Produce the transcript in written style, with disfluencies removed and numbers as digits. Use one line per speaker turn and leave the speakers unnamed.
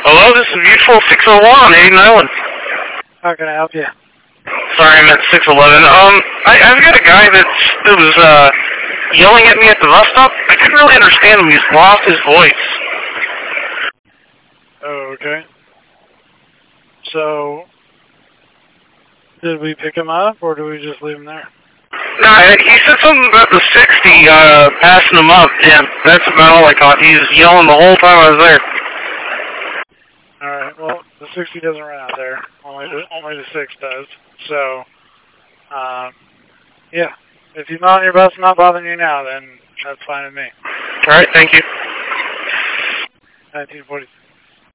Hello, this is Mutual 601, Aiden Island.
How can I help you?
Sorry, I meant 611. I've got a guy that was yelling at me at the bus stop. I couldn't really understand him. He's lost his voice.
Oh, okay. So, did we pick him up, or did we just leave him there?
No, he said something about the 60 passing him up. Yeah, that's about all I caught. He was yelling the whole time I was there.
Alright, well, the 60 doesn't run out there. Only the 6 does. So, yeah. If he's not on your bus, not bothering you now, then that's fine with me.
Alright, thank you.
1946.